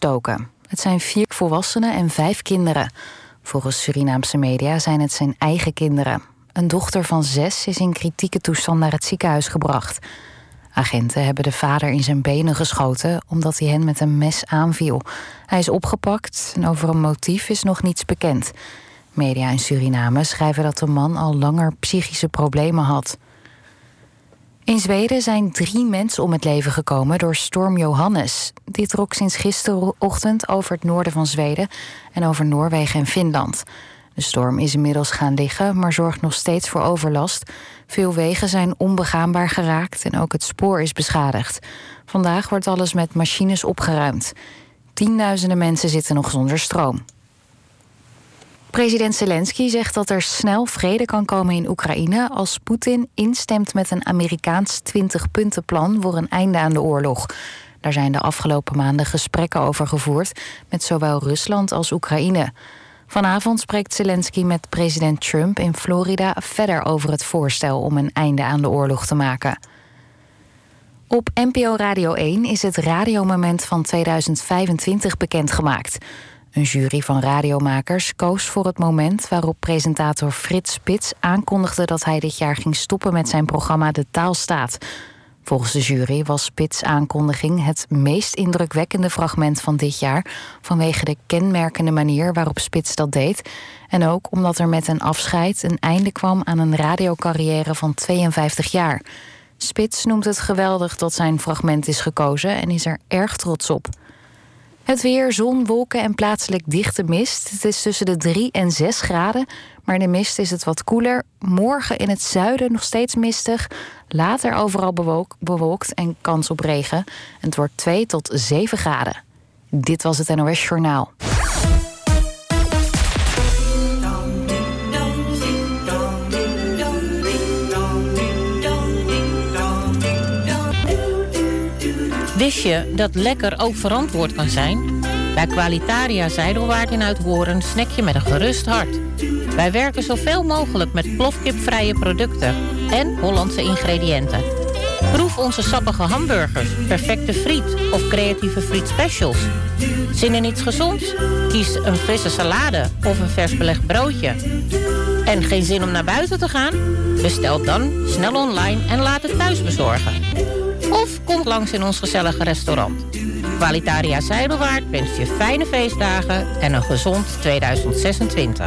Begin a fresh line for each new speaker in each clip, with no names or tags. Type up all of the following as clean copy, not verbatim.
neergestoken. Het zijn 4 volwassenen en 5 kinderen. Volgens Surinaamse media zijn het zijn eigen kinderen. Een dochter van 6 is in kritieke toestand naar het ziekenhuis gebracht. Agenten hebben de vader in zijn benen geschoten omdat hij hen met een mes aanviel. Hij is opgepakt en over een motief is nog niets bekend. Media in Suriname schrijven dat de man al langer psychische problemen had. In Zweden zijn 3 mensen om het leven gekomen door storm Johannes. Dit trok sinds gisterochtend over het noorden van Zweden en over Noorwegen en Finland. De storm is inmiddels gaan liggen, maar zorgt nog steeds voor overlast. Veel wegen zijn onbegaanbaar geraakt en ook het spoor is beschadigd. Vandaag wordt alles met machines opgeruimd. Tienduizenden mensen zitten nog zonder stroom. President Zelensky zegt dat er snel vrede kan komen in Oekraïne als Poetin instemt met een Amerikaans 20-puntenplan voor een einde aan de oorlog. Daar zijn de afgelopen maanden gesprekken over gevoerd met zowel Rusland als Oekraïne. Vanavond spreekt Zelensky met president Trump in Florida verder over het voorstel om een einde aan de oorlog te maken. Op NPO Radio 1 is het radiomoment van 2025 bekendgemaakt. Een jury van radiomakers koos voor het moment waarop presentator Frits Spits aankondigde dat hij dit jaar ging stoppen met zijn programma De Taal Staat. Volgens de jury was Spits' aankondiging het meest indrukwekkende fragment van dit jaar, vanwege de kenmerkende manier waarop Spits dat deed en ook omdat er met een afscheid een einde kwam aan een radiocarrière van 52 jaar. Spits noemt het geweldig dat zijn fragment is gekozen en is er erg trots op. Het weer, zon, wolken en plaatselijk dichte mist. Het is tussen de 3 en 6 graden, maar in de mist is het wat koeler. Morgen in het zuiden nog steeds mistig. Later overal bewolkt en kans op regen. En het wordt 2 tot 7 graden. Dit was het NOS Journaal.
Wist je dat lekker ook verantwoord kan zijn? Bij Qualitaria Zijdelwaard in Uithoorn snack je met een gerust hart. Wij werken zoveel mogelijk met plofkipvrije producten en Hollandse ingrediënten. Proef onze sappige hamburgers, perfecte friet of creatieve frietspecials. Zin in iets gezonds? Kies een frisse salade of een vers belegd broodje. En geen zin om naar buiten te gaan? Bestel dan snel online en laat het thuis bezorgen. Of kom langs in ons gezellige restaurant. Qualitaria Zijdelwaard wenst je fijne feestdagen en een gezond 2026.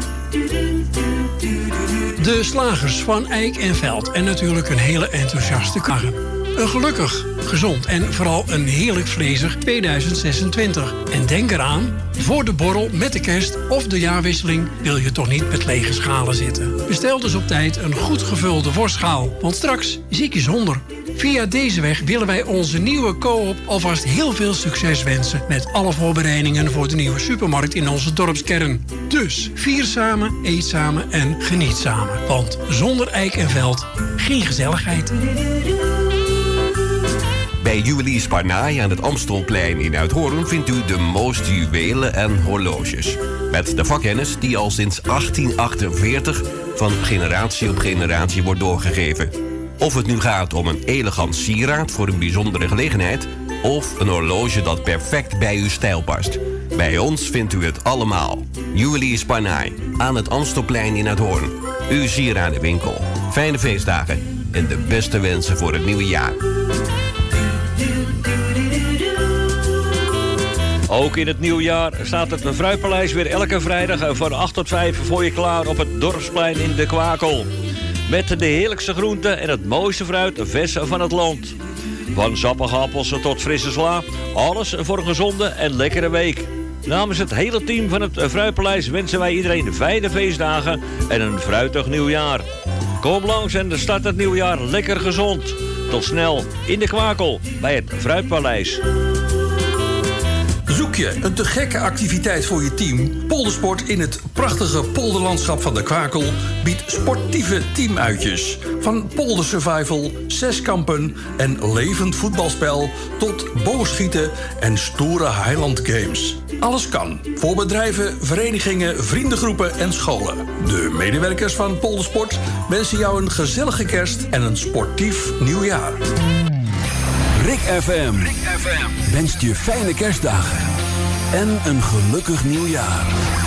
De slagers van Eijk en Veld en natuurlijk een hele enthousiaste karren. Een gelukkig, gezond en vooral een heerlijk vlezig 2026. En denk eraan, voor de borrel met de kerst of de jaarwisseling wil je toch niet met lege schalen zitten. Bestel dus op tijd een goed gevulde worstschaal, want straks zie ik je zonder. Via deze weg willen wij onze nieuwe co-op alvast heel veel succes wensen met alle voorbereidingen voor de nieuwe supermarkt in onze dorpskern. Dus vier samen, eet samen en geniet samen. Want zonder Eijk en Veld geen gezelligheid.
Bij Juwelier Sparnaai aan het Amstelplein in Uithoorn vindt u de mooiste juwelen en horloges. Met de vakkennis die al sinds 1848 van generatie op generatie wordt doorgegeven. Of het nu gaat om een elegant sieraad voor een bijzondere gelegenheid, of een horloge dat perfect bij uw stijl past. Bij ons vindt u het allemaal. Juwelier Sparnaai aan het Amstelplein in Uithoorn. Uw sieradenwinkel. Fijne feestdagen en de beste wensen voor het nieuwe jaar.
Ook in het nieuwjaar staat het Fruitpaleis weer elke vrijdag van 8 tot 5 voor je klaar op het Dorpsplein in de Kwakel. Met de heerlijkste groenten en het mooiste fruit vers van het land. Van sappige appels tot frisse sla, alles voor een gezonde en lekkere week. Namens het hele team van het Fruitpaleis wensen wij iedereen fijne feestdagen en een fruitig nieuwjaar. Kom langs en start het nieuwjaar lekker gezond. Tot snel in de Kwakel bij het Fruitpaleis.
Zoek je een te gekke activiteit voor je team? Poldersport in het prachtige polderlandschap van de Kwakel biedt sportieve teamuitjes. Van poldersurvival, zeskampen en levend voetbalspel tot boogschieten en stoere Highland Games. Alles kan. Voor bedrijven, verenigingen, vriendengroepen en scholen. De medewerkers van Poldersport wensen jou een gezellige kerst en een sportief nieuwjaar.
Rik FM wenst je fijne kerstdagen. en een gelukkig nieuwjaar.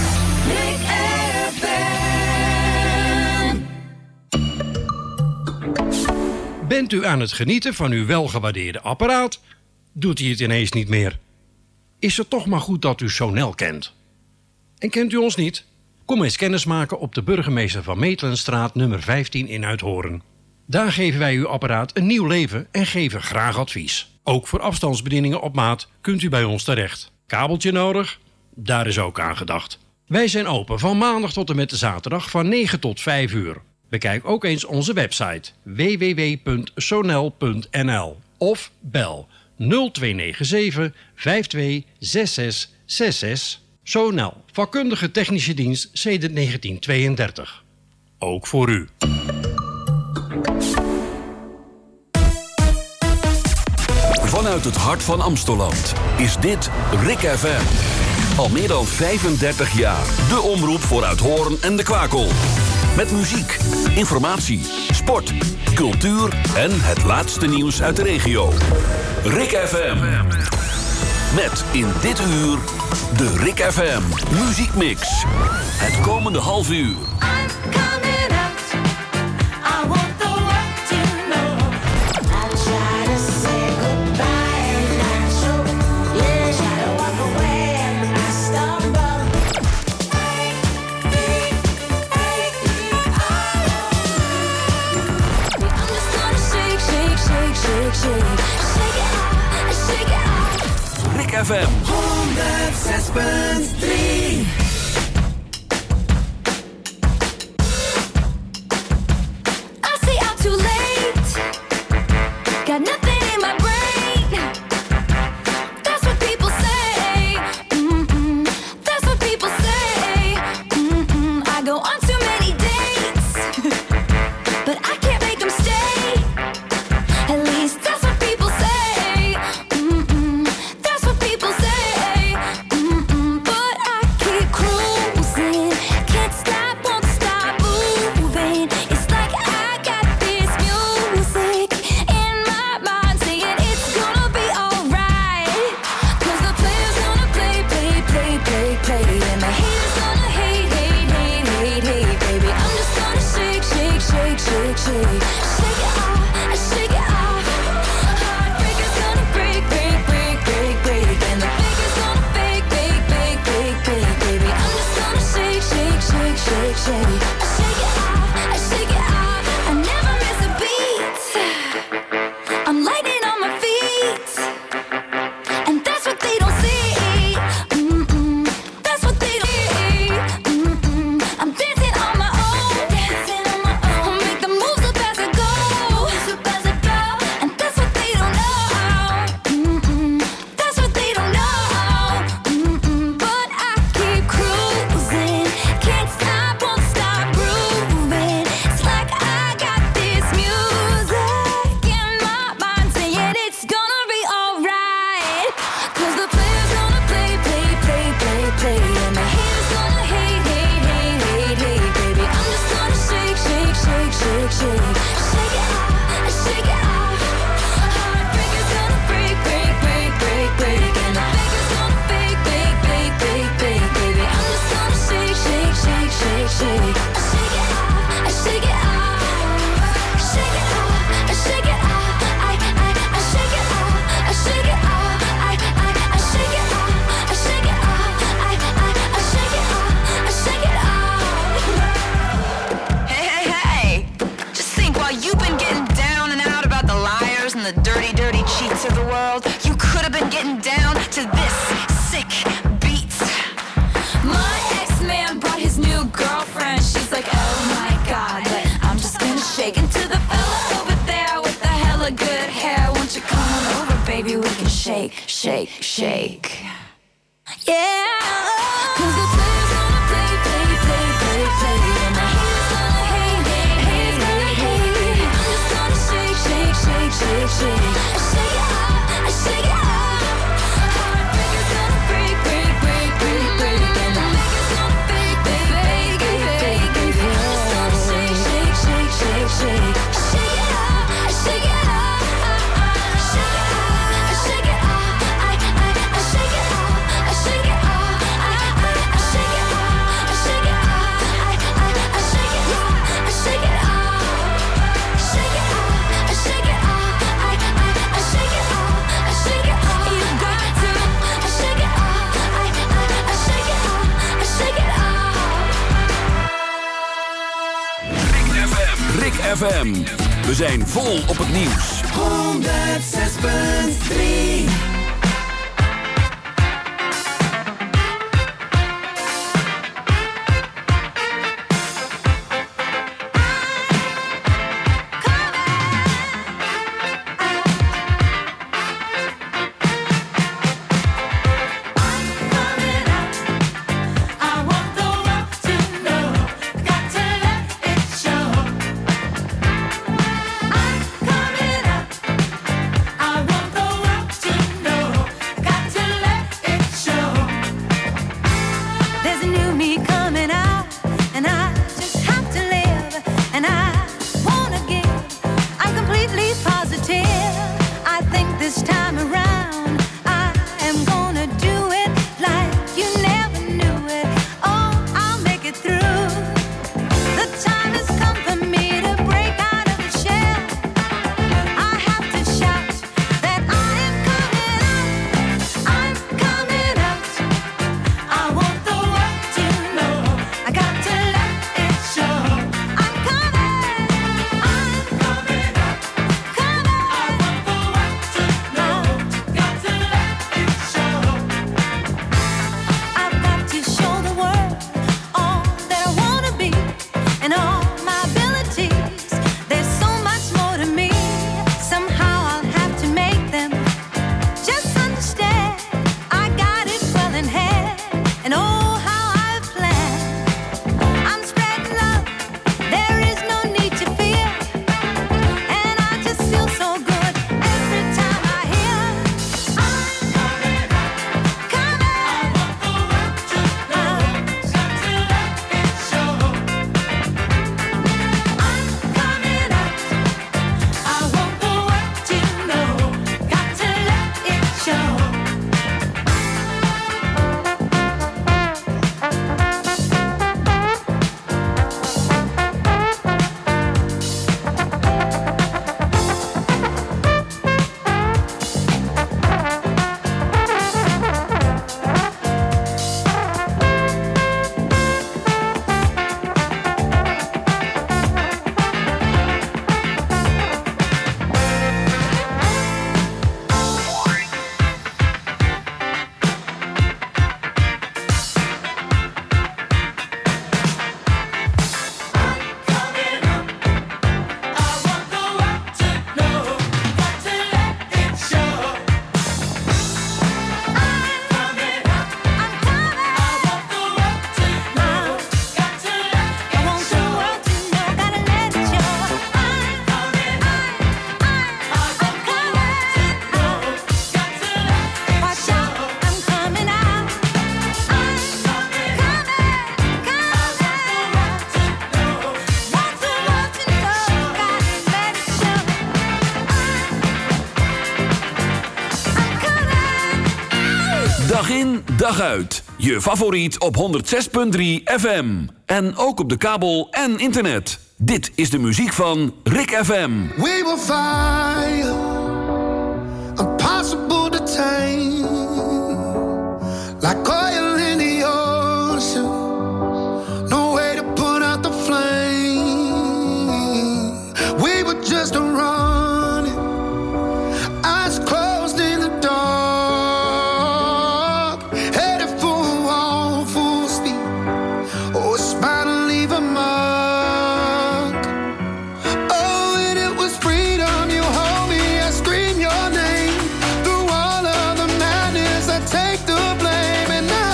Bent u aan het genieten van uw welgewaardeerde apparaat? Doet hij het ineens niet meer? Is het toch maar goed dat u Sonel kent? En kent u ons niet? Kom eens kennismaken op de Burgemeester van Metelenstraat nummer 15 in Uithoorn. Daar geven wij uw apparaat een nieuw leven en geven graag advies. Ook voor afstandsbedieningen op maat kunt u bij ons terecht. Kabeltje nodig? Daar is ook aan gedacht. Wij zijn open van maandag tot en met zaterdag van 9 tot 5 uur. Bekijk ook eens onze website www.sonel.nl of bel 0297 526666. Sonel, vakkundige technische dienst sedert 1932. Ook voor u.
Vanuit het hart van Amsteland is dit RIK FM. Al meer dan 35 jaar. De omroep voor Uithoorn en de Kwakel. Met muziek, informatie, sport, cultuur en het laatste nieuws uit de regio. RIK FM. Met in dit uur de RIK FM Muziekmix. Het komende half uur. RIK FM 106.3.
Shake it
FM. We zijn vol op het nieuws.
106.3.
Dag in, dag uit. Je favoriet op 106.3 FM. En ook op de kabel en internet. Dit is de muziek van Rick FM.
We will fire, impossible to tame. Like oil in the ocean, no way to put out the flame. We were just running, eyes closed in the dark, headed for a wall full speed. Oh, it's bound to leave a mark. Oh, and it was freedom. You hold me, I scream your name through all of the madness. I take the blame, and now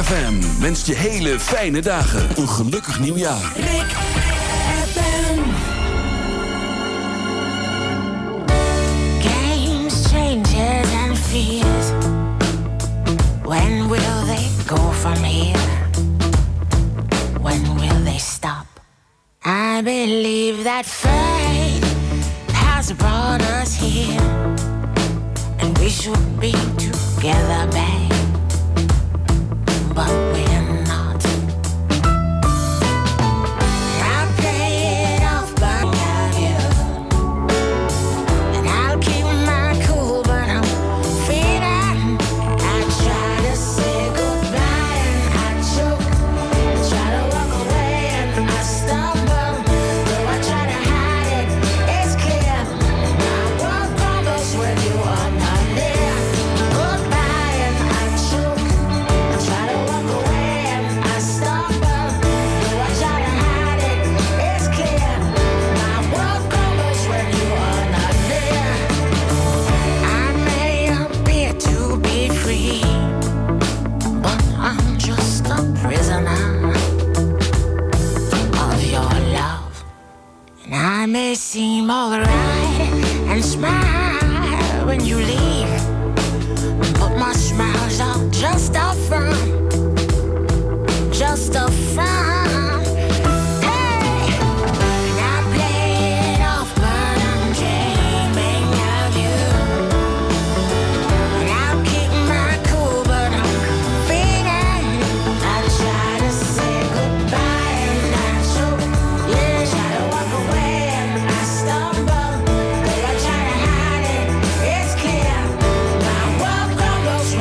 FM wenst je hele fijne dagen. Een gelukkig nieuwjaar.
Rick FM. Games, changes and fears. When will they go from here? When will they stop? I believe that fate has brought us here, and we should be together, babe, but we're not. I'll play it off by you, and I'll keep my cool, but I'm feeling. I try to say goodbye and I choke, I try to walk away and I stumble, though I try to hide it, it's clear. My world crumbles when you are not there. Goodbye and I choke, I try to walk away and I stumble, though I try to hide it, it's clear. My world crumbles when you are not there. I may appear to be free, but I'm just a prisoner of your love. And I may seem alright and smile when you leave, but my smiles are just a front, just a front. Hey, and I play it off, but I'm dreaming of you. And I'll keep my cool, but I'm feeling. I try to say goodbye and I choke, yeah, try to walk away and I stumble, though I try to hide it, it's clear. My world crumbles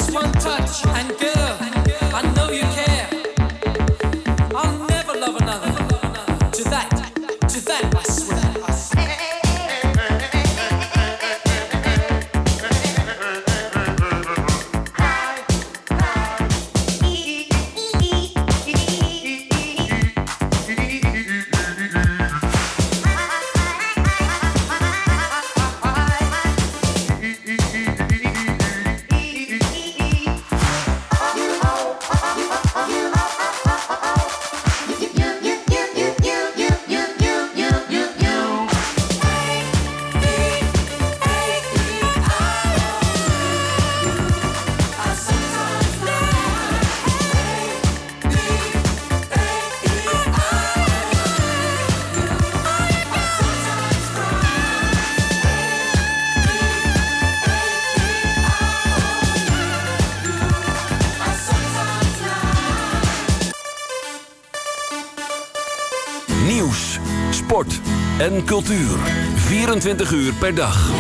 Just one touch and girl, I know you care. I'll never love another. To that I swear.
Nieuws, sport en cultuur. 24 uur per dag.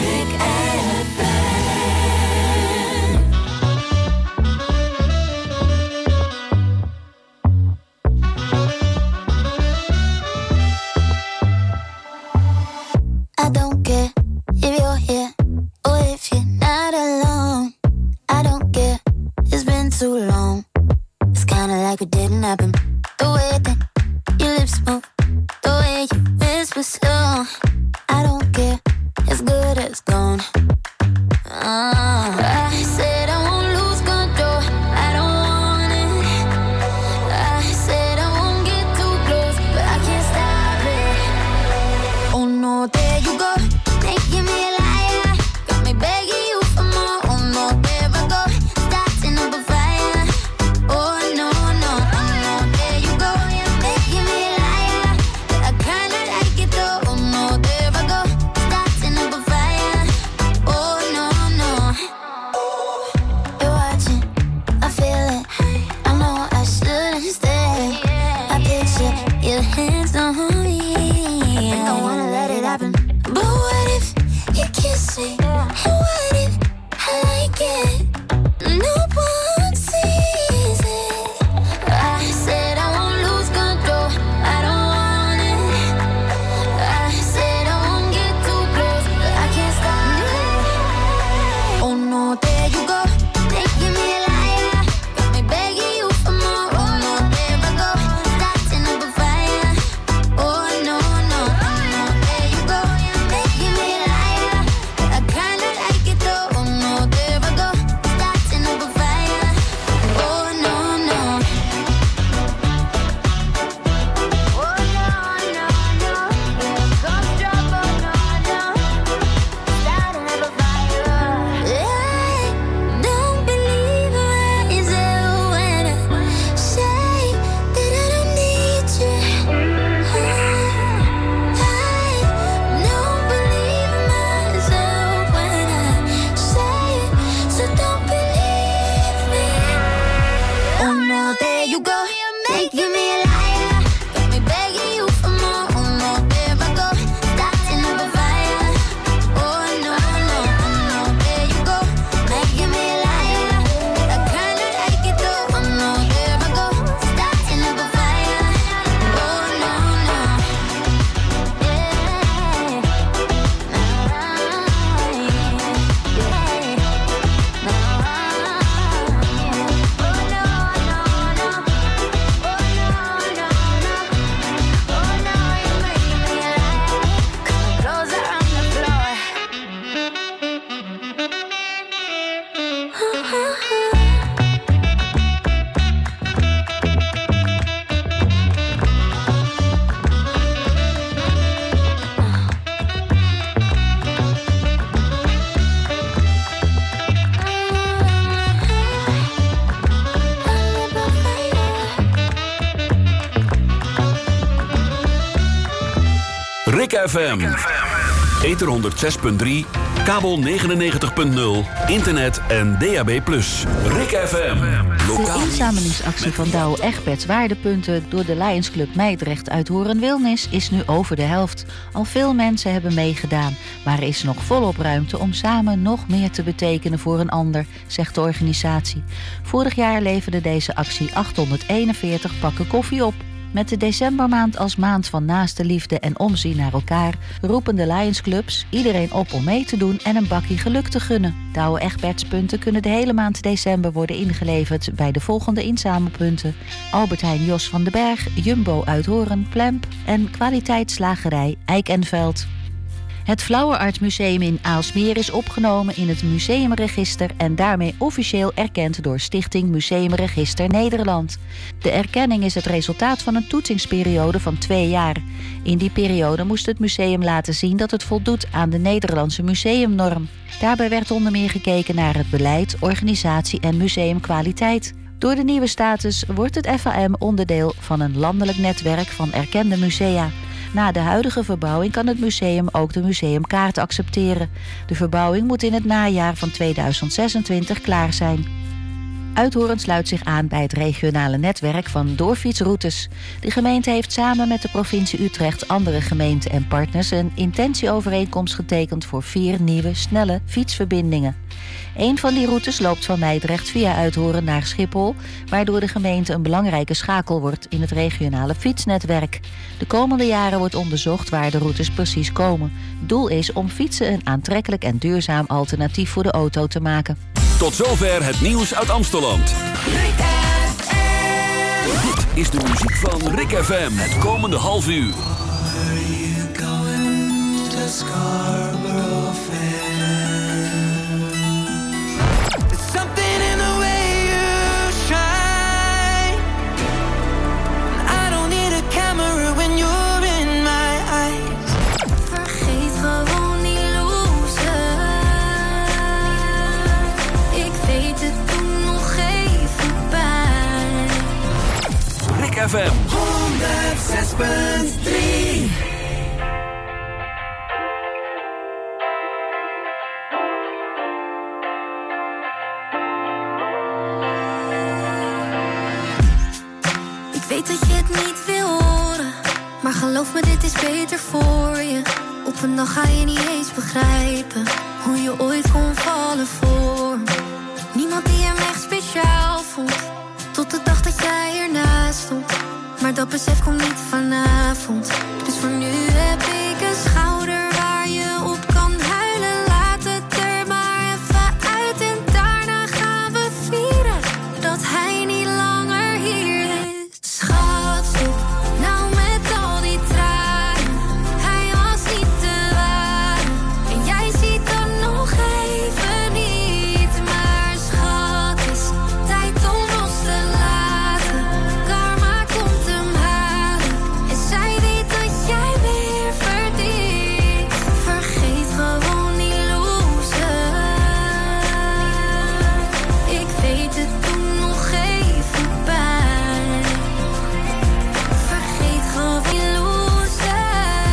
I don't care if you're here or if you're not alone. I don't care, it's been too long. It's kinda like it didn't happen. The way that your lips move, the way you whisper slow. I don't care, it's good as gone. I said I won't lose control, I don't want it. I said I won't get too close, but I can't stop it. Oh no, there you go, making me a liar. Got me begging you for more. Oh no, there I go, starting up a fire. Oh no, no, oh no, there you go, you're making me a liar. I kinda like it though. Oh no, there I go, starting up a fire. Oh no, no. You're watching, I feel it. I know I shouldn't stay. I picture your hands on me. I don't wanna let it happen. But what if you kiss me? And what if I like it? No one sees it. I said I won't lose control, I don't want it. I said I won't get too close, but I can't stop it. Oh no, there you go, making me a liar. Got me begging you for more. Oh no, there I go, starting up a fire. Oh no, no, oh no, there you go, you're making me a liar. I kinda like it though. Oh no, there I go, starting up a fire. Oh no, no. Oh no, no, no, here comes trouble. No, no, starting up a fire. I don't believe myself when I say that I don't need you. I don't believe myself when I say it, so don't believe me. Oh no, there you go, making me a liar. Got me begging you for more. Oh no, there I go, starting up a fire. Oh no, no, oh no, there you go, making me a liar. I kinda like it though. Oh no, there I go, starting up a fire. Oh no, no,
Rik FM. Ether 106.3, Kabel 99.0 internet en DAB+. Rik FM.
De inzamelingsactie van Douwe Egberts waardepunten door de Lions Club Meidrecht uit Horen-Wilnis is nu over de helft. Al veel mensen hebben meegedaan, maar er is nog volop ruimte om samen nog meer te betekenen voor een ander, zegt de organisatie. Vorig jaar leverde deze actie 841 pakken koffie op. Met de decembermaand als maand van naaste liefde en omzien naar elkaar roepen de Lions Clubs iedereen op om mee te doen en een bakkie geluk te gunnen. Douwe Egberts punten kunnen de hele maand december worden ingeleverd bij de volgende inzamelpunten: Albert Heijn Jos van den Berg, Jumbo uit Horen, Plemp en kwaliteitsslagerij Eik en Veld. Het Flower Art Museum in Aalsmeer is opgenomen in het museumregister en daarmee officieel erkend door Stichting Museumregister Nederland. De erkenning is het resultaat van een toetsingsperiode van 2 jaar. In die periode moest het museum laten zien dat het voldoet aan de Nederlandse museumnorm. Daarbij werd onder meer gekeken naar het beleid, organisatie en museumkwaliteit. Door de nieuwe status wordt het FAM onderdeel van een landelijk netwerk van erkende musea. Na de huidige verbouwing kan het museum ook de museumkaart accepteren. De verbouwing moet in het najaar van 2026 klaar zijn. Uithoorn sluit zich aan bij het regionale netwerk van doorfietsroutes. De gemeente heeft samen met de provincie Utrecht, andere gemeenten en partners een intentieovereenkomst getekend voor 4 nieuwe, snelle fietsverbindingen. Een van die routes loopt van Meidrecht via Uithoorn naar Schiphol, waardoor de gemeente een belangrijke schakel wordt in het regionale fietsnetwerk. De komende jaren wordt onderzocht waar de routes precies komen. Doel is om fietsen een aantrekkelijk en duurzaam alternatief voor de auto te maken.
Tot zover het nieuws uit Amsteland. Dit is de muziek van Rik FM. Het komende half uur. FM 106.3.
Ik weet dat je het niet wil horen, maar geloof me, dit is beter voor je. Op een dag ga je niet eens begrijpen hoe je ooit kon vallen voor me. Niemand die hem echt speciaal vond, tot de dag dat jij ernaast stond. Maar dat besef komt niet vanavond. Dus voor nu heb ik een schouder waar je op kan huilen. Laat het er maar even uit en daarna gaan we vieren dat hij niet langer hier is. Schat, stop nou met al die tranen. Hij was niet te waren en jij ziet dat nog even niet. Maar schat, is tijd om los te laten. Karma komt hem halen en zij weet dat jij weer verdient. Vergeet gewoon die loser. Ik weet het doet nog even pijn. Vergeet gewoon die loser.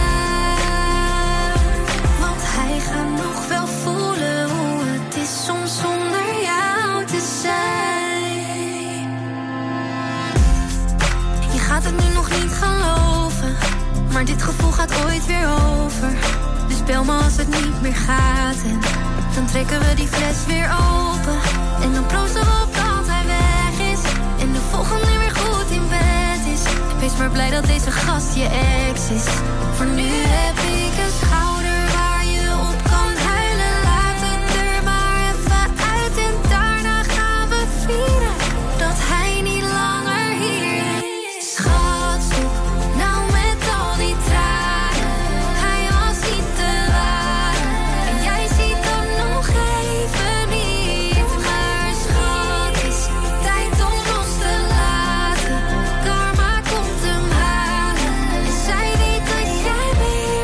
Want hij gaat nog wel voelen hoe het is soms zonder jou te zijn. Je gaat het nu nog niet geloven, maar dit gevoel gaat ooit weer over. Dus bel me als het niet meer gaat en dan trekken we die fles weer open. En dan proosten we op dat hij weg is en de volgende weer goed in bed is. Wees maar blij dat deze gast je ex is. Voor nu heb ik een schouder waar je op kan huilen. Laat het er maar even uit en daarna gaan we vieren dat hij niet langer hier is. Schat, stop nou met al die tranen. Hij was niet te waren en jij ziet dat nog even niet. Maar schat, is tijd om los te laten. Karma komt hem halen en zij weet dat jij weer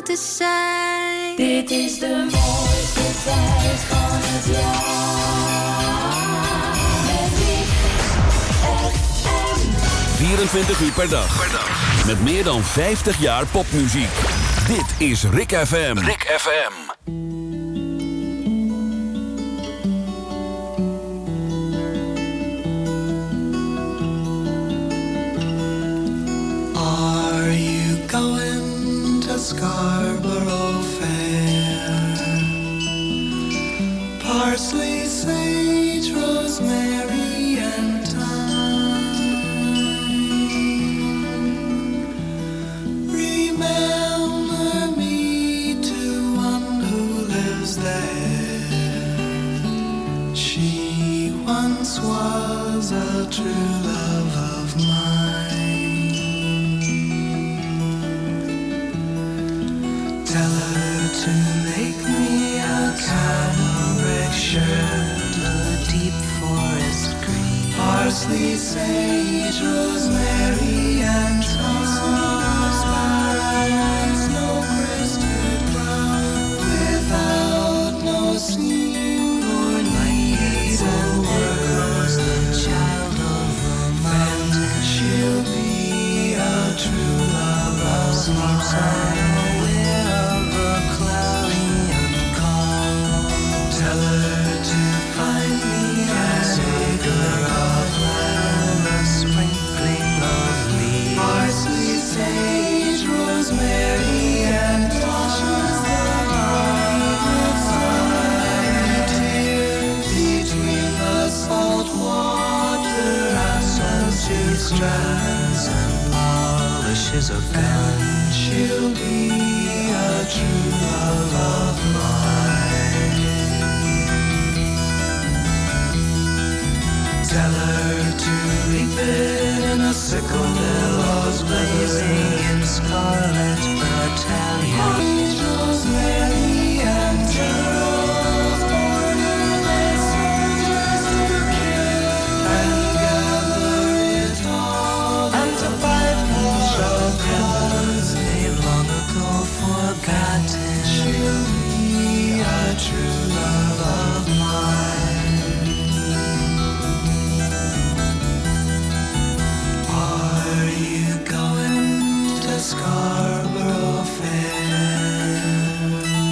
te zijn. Dit is de mooiste tijd van het jaar. Met Rick FM.
24 uur per dag. Met meer dan 50 jaar popmuziek. Dit is Rick FM. Rick FM.
Are you going to Scarborough Fair? Parsley, sage, rosemary, and thyme. Remember me to one who lives there. She once was a true love of mine. Tell her to make me a cambric shirt, a deep forest green, parsley, sage, rosemary, and thyme. No crested brown, without no seam or need, and there goes the child of romance. She'll be a true love of mine. Tell her to find me as a girl of land, a sprinkling of leaves, parsley, sage, rosemary, and thyme. Between the salt water and salty strands and polishes of gun, she'll be a true love of mine. Tell her to reap it in a sickle, billows blazing in scarlet battalion. Rosemary and Gerald order their soldiers to kill and gather it all and to fight for a cause they've long ago forgotten. She'll be a true love of mine. Scarborough Fair.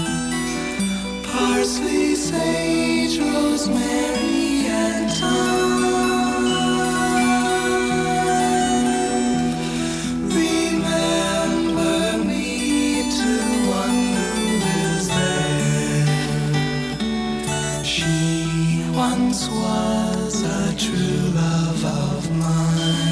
Parsley, sage, rosemary, and thyme. Remember me to one who lives there. She once was a true love of mine.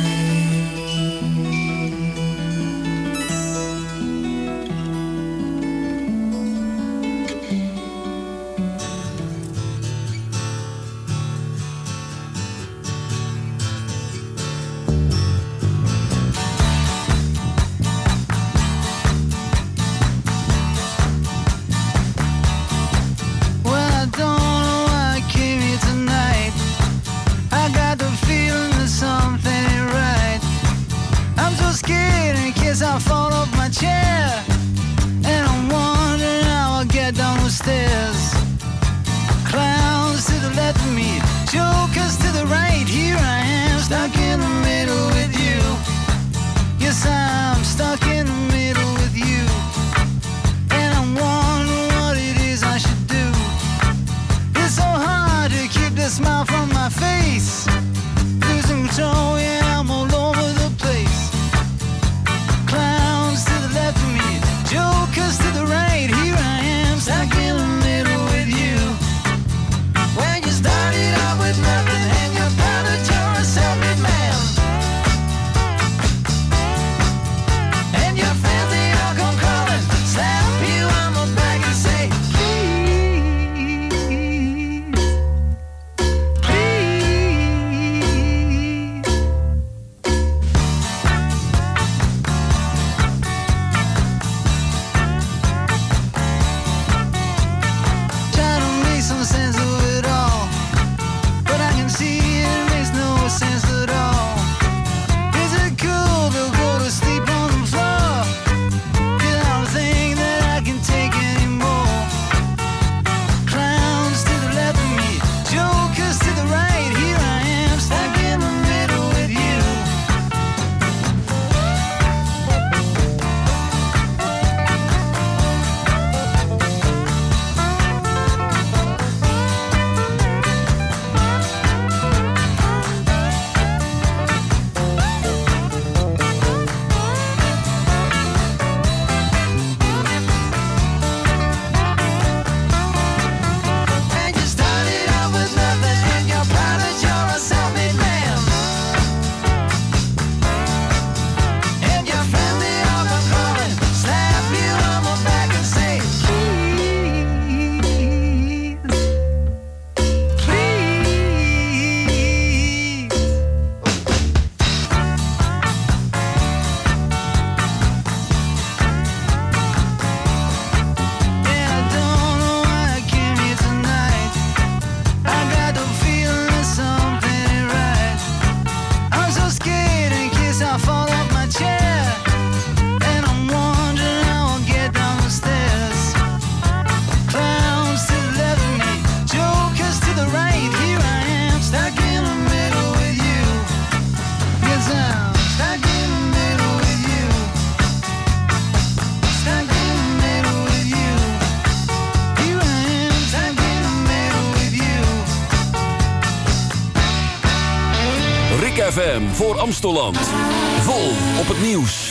FM voor Amstelland. Vol op het nieuws.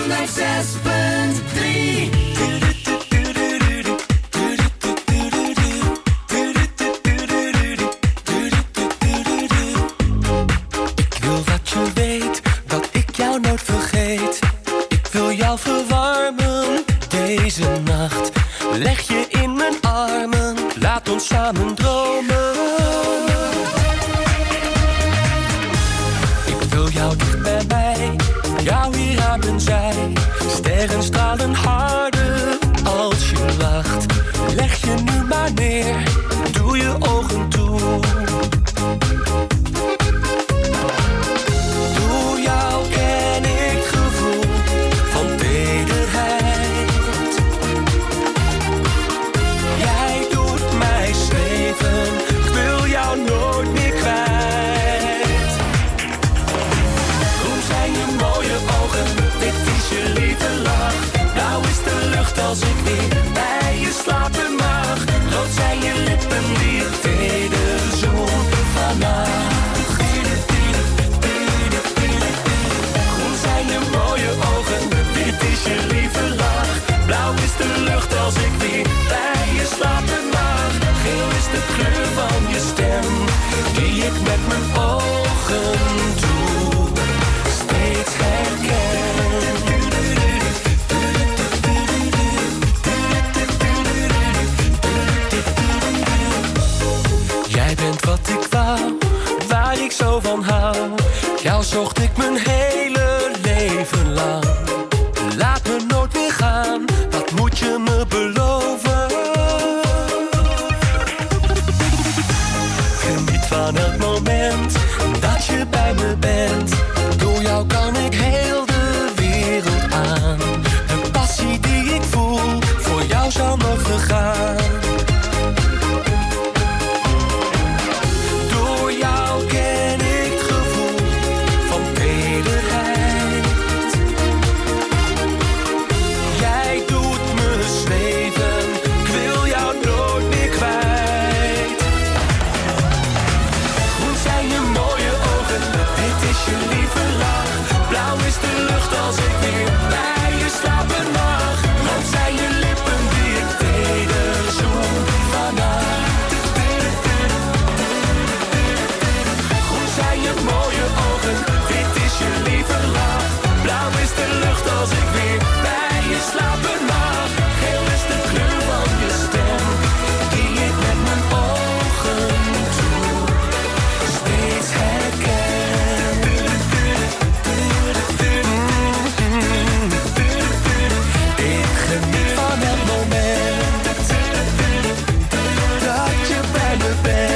106.3
verwarmen deze nacht. Leg je in mijn armen, laat ons samen dromen. Ik wil jou dicht bij mij, jou hier aan mijn zij. Sterren stralen harder als je lacht. Leg je nu maar neer, doe je ogen toe. Door jou ken ik gevoel van tederheid. Jij doet mij zweven, ik wil jou nooit meer kwijt. Groen zijn je mooie ogen, wit is je lieve lach. Blauw is de lucht als ik weer bij je slapen mag. Rood zijn je lippen die ik teder zoen vannacht. Groen zijn je mooie ogen, wit is je lieve lach. Blauw is de lucht als ik weer bij je slapen mag. Geel is de kleur van je stem, die ik met mijn ogen doe steeds herken. Jij bent wat ik wou, waar ik zo van hou. Jou zocht ik mijn hele leven lang. Laat me nooit meer gaan, dat moet je me beloven. Geniet van het moment dat je bij me bent. Door jou kan ik heel de wereld aan. Een passie die ik voel, voor jou zal nooit vergaan. Door jou ken ik het gevoel van tederheid. Jij doet me zweven, ik wil jou nooit meer kwijt. Groen zijn je mooie ogen, wit is je lieve lach. Blauw is de lucht als ik weer bij je slapen mag. Rood zijn je lippen die ik teder zoen vannacht. Groen zijn je mooie ogen, wit is je lieve lach. Blauw is de lucht als ik weer bij je slapen mag. Geel is de kleur van je stem, die ik met mijn ogen doe steeds herken. Ik geniet van het moment dat je bij me bent.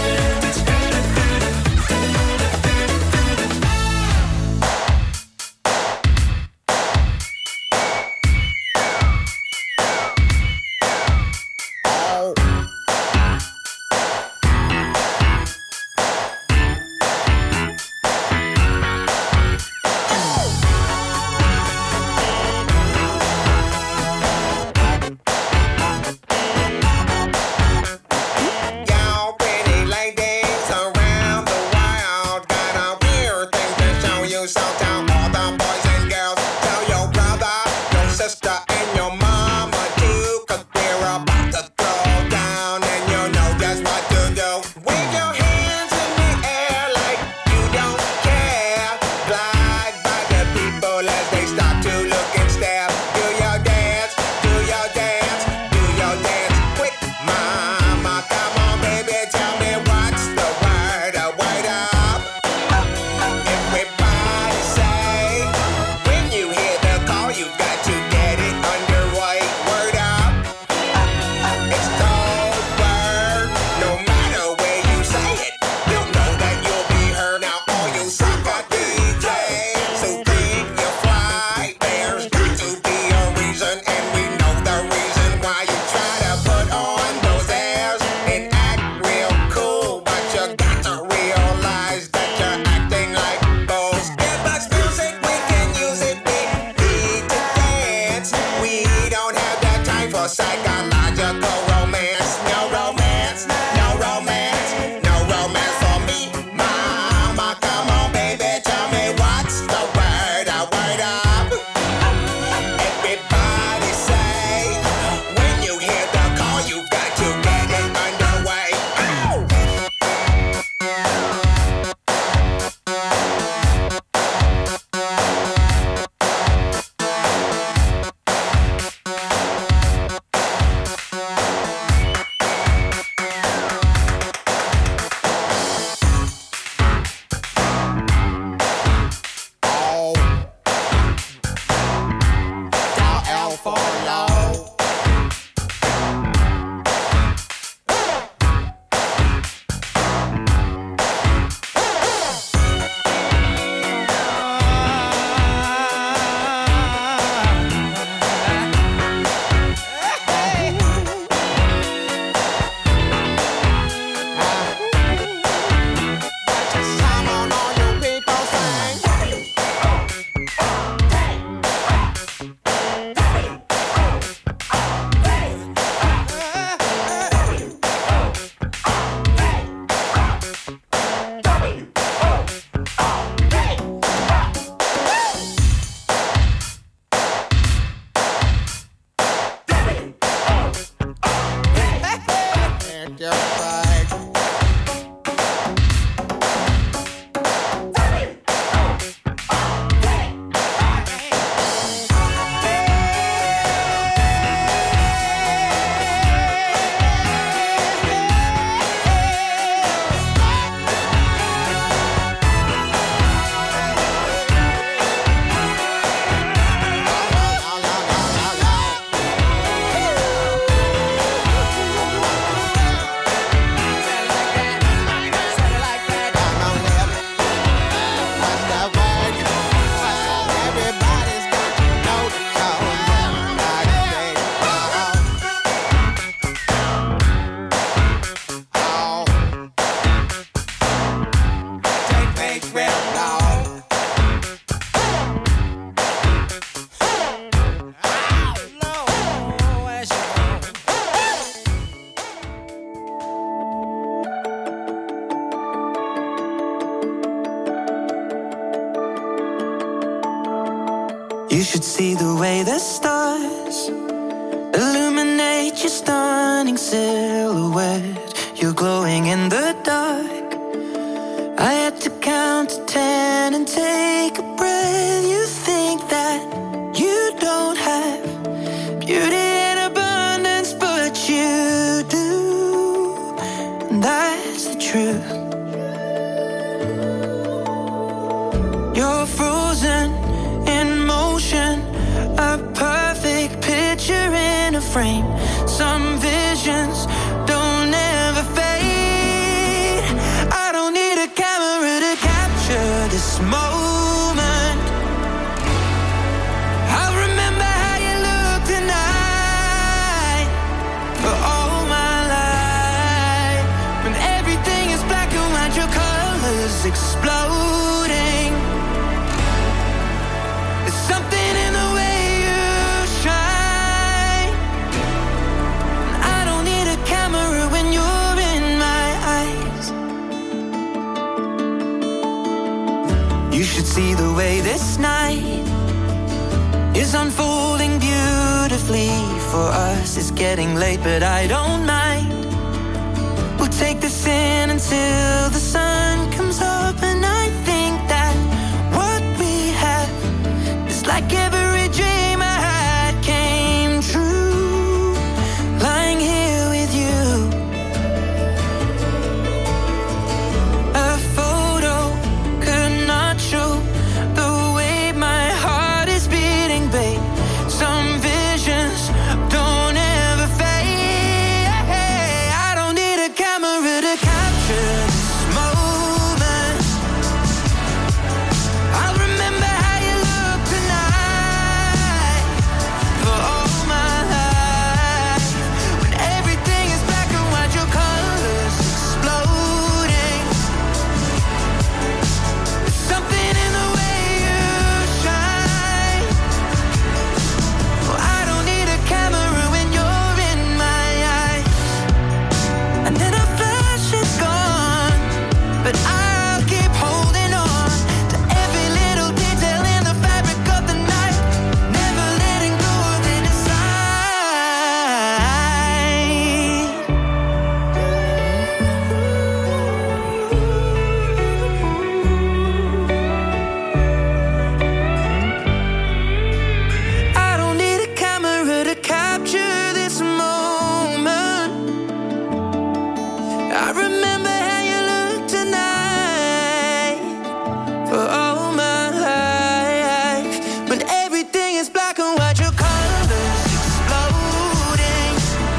Y'all pretty ladies around the world got a weird thing to show you. So tell all the boys and girls, tell your brother, your sister, and your mama too. 'Cause we're about to throw down and you know just what to do. Wave your hands in the air like you don't care. Glide by the people as they stop to look and stare. Do your dance, do your dance, do your dance quick, mama. Come on, baby, tell me what's the word. Word up. Everybody say, when you hear the call, you got to get it underway. Word up. It's cold word. No matter where you say it, you'll know that you'll be heard. Now all you sucker DJs who think you're fly, there's got to be a reason, and we know the reason why you try to put on those airs and act real cool, but you got to realize that you're acting like fools. Give us music, we can use it. We need to dance. We don't have the time for psychological romance. No romance, no romance, no romance for me, mama. Come on, baby, tell me your pride.
You should see the way the stars illuminate your stunning silhouette. You're glowing in the dark. I had to count to 10 and take a breath. You think that you don't have beauty in abundance, but you do, and that's the truth. You're frozen in motion, a perfect picture in a frame. Some visions don't ever fade. I don't need a camera to capture this moment. I'll remember how you look tonight for all my life. When everything is black and white, your colors exploding. There's something in the way you shine. I don't need a camera when you're in my eyes. You should see the way this night is unfolding beautifully for us. It's getting late, but I don't mind. We'll take this in until the sun comes up, and I think that what we have is like every dream I had came true. Lying here with you, a photo could not show the way my heart is beating, babe. Some visions don't ever fade. I don't need a camera to capture this moment. I'll remember how you look tonight for all my life. When everything is black and white, your colors exploding. There's something in the way you shine. Well, I don't need a camera when you're in my eyes. And then a flash is gone, but I'll keep holding on to every little detail in the fabric of the night, never letting go of it inside. I don't need a camera to capture this moment. I remember how you look tonight for all my life. When everything is black and white, your colors exploding.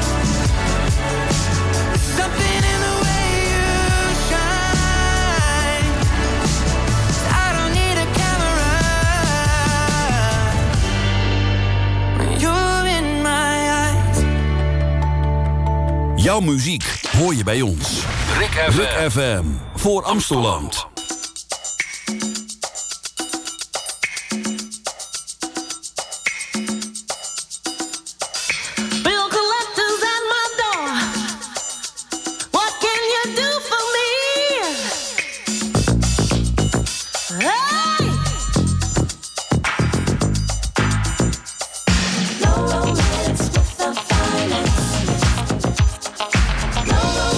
There's something in the way you shine. I don't need a camera when you're in my eyes.
Jouw muziek hoor je bij ons. Rick FM voor Amsteland.
Bill collectors at my door. What can you do for me? Hey! No romance with the finance. No romance.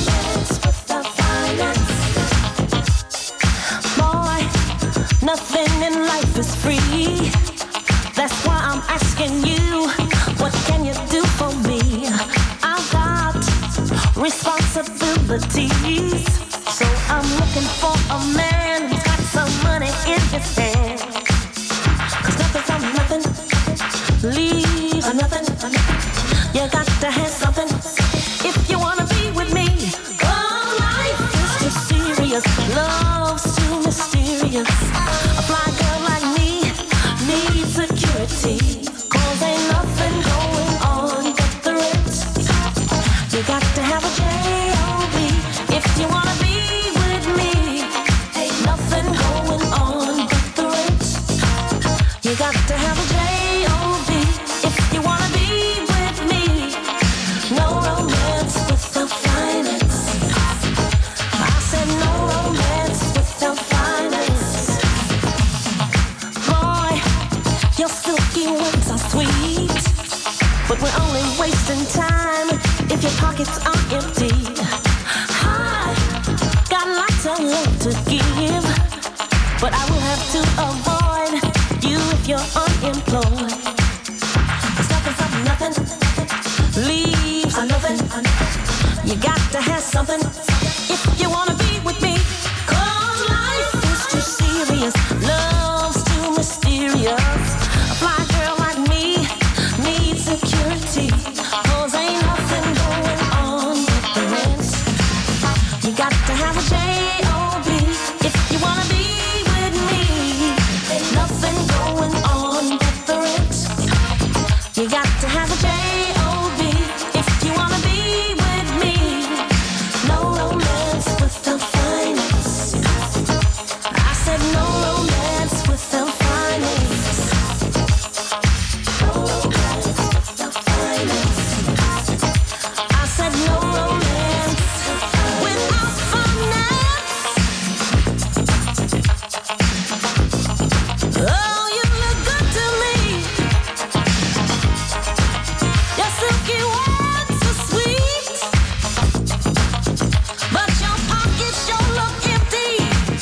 responsibilities. So I'm looking for a man who's got some money in his hand. 'Cause nothing from nothing leaves a nothing. You got to have something if you wanna be with me. Oh, life is too serious, love's too mysterious. A fly girl like me needs security. 'Cause ain't nothing going on but the rent. You got to have a J.O.B. if you wanna be with me. Ain't nothing going on but the rent. You got to have a J.O.B. if you wanna be with me. No romance without finance. I said no romance without finance. Boy, your silky words are sweet, but we're only wasting time if your pockets are empty. I got lots of love to give, but I will have to avoid you if you're unemployed. 'Cause nothing from nothing leaves a nothing. You got to have something if you wanna be with me. 'Cause life is too serious, love's too mysterious. A fly girl like me needs security. 'Cause ain't nothing going on but the rent. You got to have a J.O.B. if you wanna be with me. Ain't nothing going on but the rent. You got to have a J.O.B. if you wanna be with me. No romance without finance. I said no romance without finance. No romance without finance. I said no romance without finance. Oh, you look good to me. Your silky words are sweet, but your pockets sure look empty.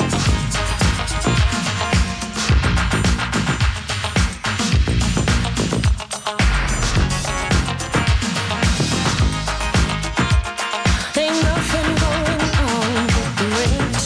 Ain't nothing going on but the rent.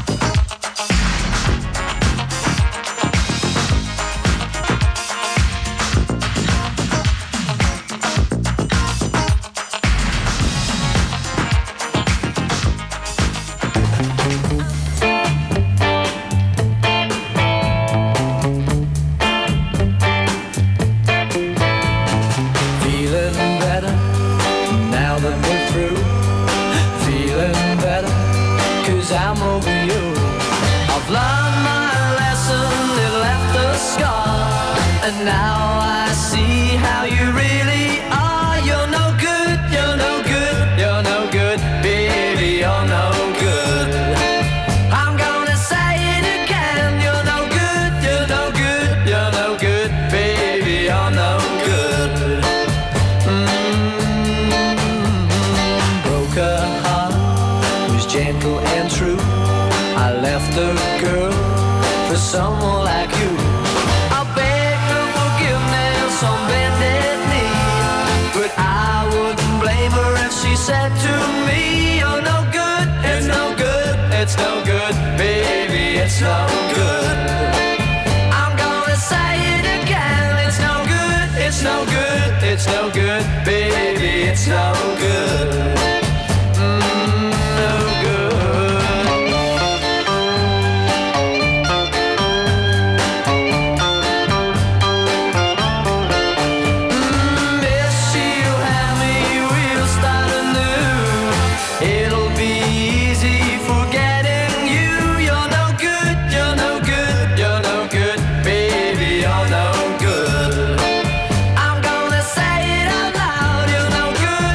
Feeling better now that we're through. Feeling better 'cause I'm over you. I've learned my lesson, it left a scar, and now I see how you really are. You're no good, you're no good, you're no good, baby, you're no good. I'm gonna say it again, you're no good, you're no good, you're no good, baby, you're no good. Broke her heart, was gentle and true. I left the girl for someone like you. I beg her forgiveness on bended knee, but I wouldn't blame her if she said to me, "You're no good, it's no good, it's no good, baby, it's no good." I'm gonna say it again, it's no good, it's no good, it's no good, baby, it's no good. No good. Miss you, have me, we'll start anew. It'll be easy forgetting you. You're no good, you're no good, you're no good, baby, you're no good. I'm gonna say it out loud. You're no good,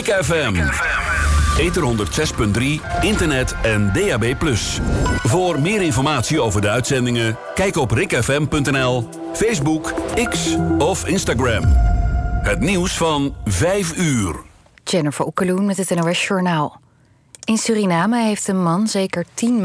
Rick FM. Ether 106.3, internet en DAB+. Voor meer informatie over de uitzendingen, kijk op rickfm.nl, Facebook, X of Instagram. Het nieuws van 5 uur.
Jennifer Okkeloen met het NOS Journaal. In Suriname heeft een man zeker 10